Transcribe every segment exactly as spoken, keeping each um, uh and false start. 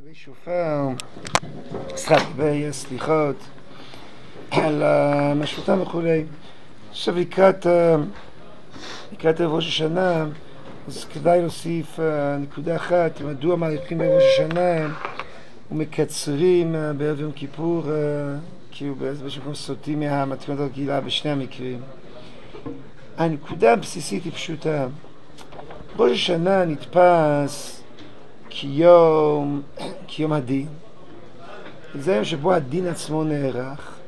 לגבי שופר, לגבי סליחות, על משפטם וכולי. עכשיו לקראת, לקראת ראש השנה, אז כדאי להוסיף נקודה אחת, מדוע מהלכים בראש השנה ומקצרים בערב יום כיפור, כאילו באיזשהו מקום סוטים מהמתכונת הרגילה בשני המקרים. הנקודה הבסיסית היא פשוטה. ראש השנה נתפס כיום, כיום הדין. זה היום שבו הדין עצמו נערך.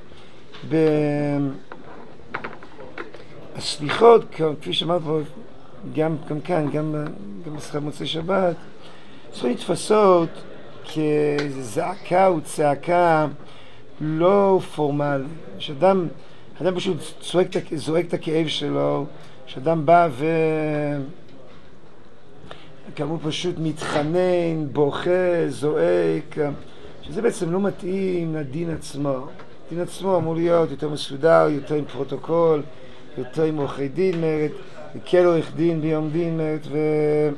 הסליחות, כפי שאמרת פה, גם, גם כאן, גם, גם בסליחת מוצאי שבת, צריכות נתפסות כזעקה וצעקה לא פורמלית. שאדם, אדם פשוט זועק, זועק את הכאב שלו, שאדם בא ו... כאמור פשוט מתחנן, בוכה, זועק, שזה בעצם לא מתאים לדין עצמו. הדין עצמו אמור להיות יותר מסודר, יותר עם פרוטוקול, יותר עם עורכי דין, מרת, וכל עורך דין ביום דין, מרת, ו...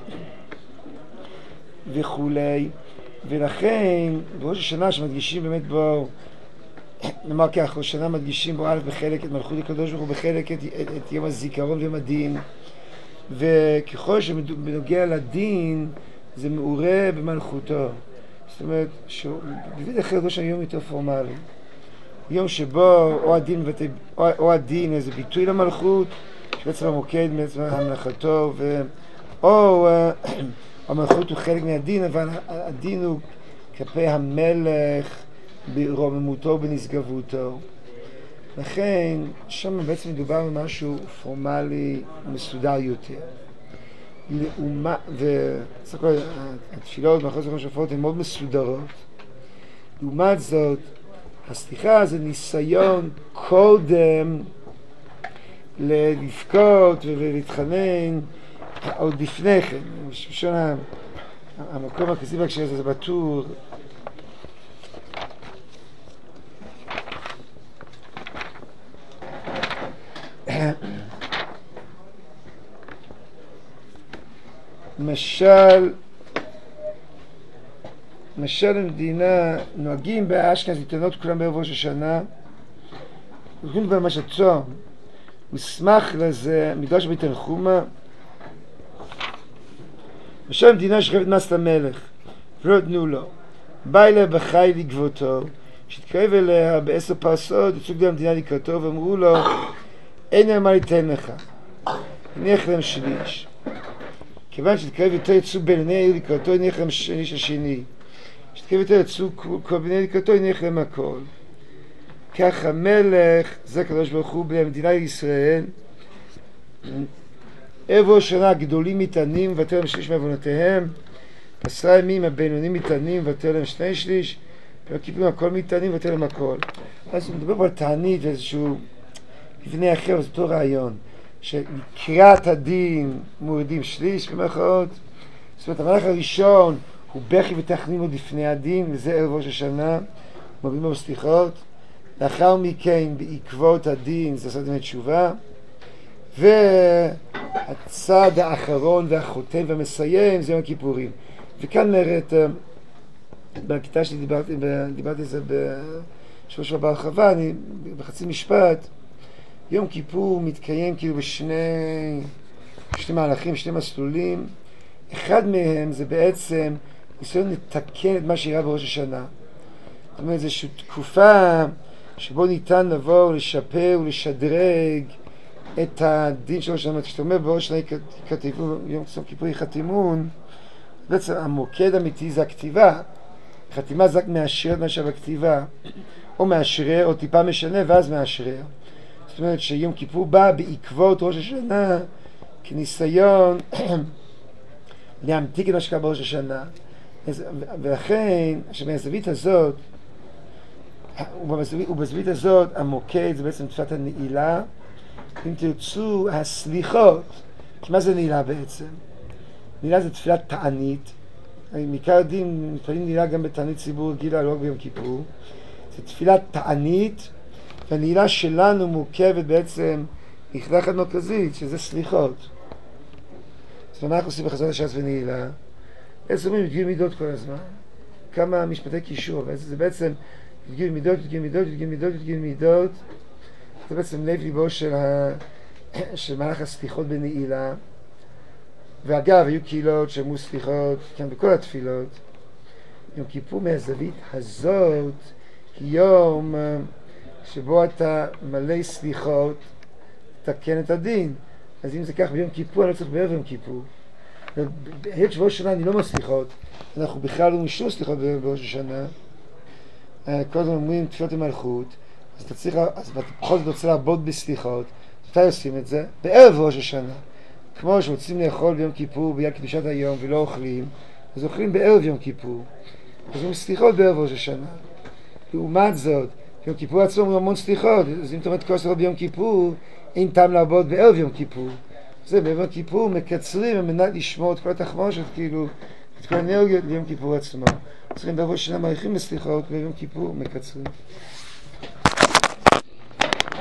וכולי. ולכן, בראש השנה שמדגישים באמת בו, נאמר כך, ראש השנה מדגישים בו א' בחלק את מלכות הקדוש ברוך הוא, בחלק את, את, את יום הזיכרון ויום הדין, וככל שבנוגע לדין זה מעורה במלכותו. זאת אומרת, בבית אחר ראש היום יותר פורמלי. יום שבו או הדין, או, או הדין איזה ביטוי למלכות, שבעצם המוקד בעצם המלכתו, ו, או המלכות הוא חלק מהדין, אבל הדין הוא כלפי המלך ברוממותו ובנשגבותו. לכן, שם בעצם מדובר במשהו פורמלי מסודר יותר. לאומה, וסך הכל, התפילות מאחורי זכרון שופרות הן מאוד מסודרות. לעומת זאת, הסליחה זה ניסיון קודם לבכות ולהתחנן עוד לפני כן. שונה, המקום הכסיב בהקשר הזה זה בטור, משל משל המדינה נוהגים באשכנז להתענות כולם בערב ראש השנה, הולכים במש הצום, מסמך לזה מדרש בית תנחומא. משל המדינה שחייבת מס למלך ולא נתנו לו, בא אליה בחי לגבותו, כשהתקרב אליה בעשר פרסות יצאו גדול המדינה לקראתו ואמרו לו אין להם מה ליתן לך, הניח להם שליש. כיוון שתקרב יותר יצאו בני העיר לקראתו, הניח להם שליש השני. שתקרב יותר יצאו כל בני לקראתו, הניח להם הכל. כך המלך, זה הקדוש ברוך הוא, בני המדינה לישראל, ערב ראש השנה הגדולים מתענים ותר להם שליש מעוונותיהם, עשרה ימים הבינונים מתענים ותר להם שני שליש, ביום כיפורים הכל מתענים ותר להם הכל. אז הוא מדבר על תענית ואיזשהו מבנה אחר, זה אותו רעיון. שלקראת הדין מורידים שליש במרכאות. זאת אומרת, המהלך הראשון הוא בכי ותחנין עוד לפני הדין, וזה ערב ראש השנה, מורידים לו סליחות. לאחר מכן בעקבות הדין זה עשה דמי תשובה, והצד האחרון והחותם והמסיים זה יום הכיפורים. וכאן מרת, בכיתה שלי דיברתי, דיברתי על זה בשבוע שעבר בהרחבה, אני בחצי משפט. יום כיפור מתקיים כאילו בשני שני מהלכים, שני מסלולים. אחד מהם זה בעצם ניסיון לתקן את מה שאירע בראש השנה. זאת אומרת, זו איזושהי תקופה שבו ניתן לבוא לשפר ולשדרג את הדין של ראש השנה. כשאתה אומר בראש השנה כתיבון, יום כיפור חתימון, בעצם המוקד האמיתי זה הכתיבה. חתימה זה רק מאשרת מה שבכתיבה, או מאשרר, או טיפה משנה ואז מאשרר. זאת אומרת שיום כיפור בא בעקבות ראש השנה כניסיון להמתיק את מה שקרה בראש השנה. ולכן, מהזווית הזאת, ובזווית הזאת המוקד זה בעצם תפילת הנעילה. אם תרצו, הסליחות, מה זה נעילה בעצם? נעילה זה תפילת תענית. מעיקר הדין מתפללים נעילה גם בתענית ציבור רגילה, לא רק ביום כיפור. זה תפילת תענית, והנעילה שלנו מורכבת בעצם מיחידה אחת מרכזית, שזה סליחות. אז אנחנו עושים בחזרת הש"ס ונעילה, בעצם אומרים, מגיעים מידות כל הזמן. כמה משפטי קישור, זה בעצם י"ג מידות, י"ג מידות, י"ג מידות, י"ג מידות, זה בעצם לב ליבו של, ה... של מהלך הסליחות בנעילה. ואגב, היו קהילות שאמרו סליחות, כאן בכל התפילות. יום כיפור מהזווית הזאת, יום שבו אתה מלא סליחות, תקן את הדין. אז אם זה כך ביום כיפור, אני לא צריך בערב יום כיפור. היות שבראש השנה אני לא מסליחות, אנחנו בכלל לא משום סליחות בראש השנה. כל הזמן אומרים תפילות המלכות, אז אתה צריך, אז אתה בכל זאת רוצה לעבוד בסליחות. מתי עושים את זה? בערב ראש השנה. כמו שרוצים לאכול ביום כיפור בגלל קדושת היום ולא אוכלים, אז אוכלים בערב יום כיפור. אז אומרים סליחות בערב ראש השנה. לעומת זאת, ביום כיפור עצמו אומרים המון סליחות, אז אם אתה אומרת כל סליחות ביום כיפור, אין טעם לעבוד בערב יום כיפור. זה בערב יום כיפור מקצרים על מנת לשמור את כל התחמושת, כאילו, את כל האנרגיות ליום כיפור עצמו. צריכים בערב ראש השנה מעריכים בסליחות, בערב יום כיפור מקצרים.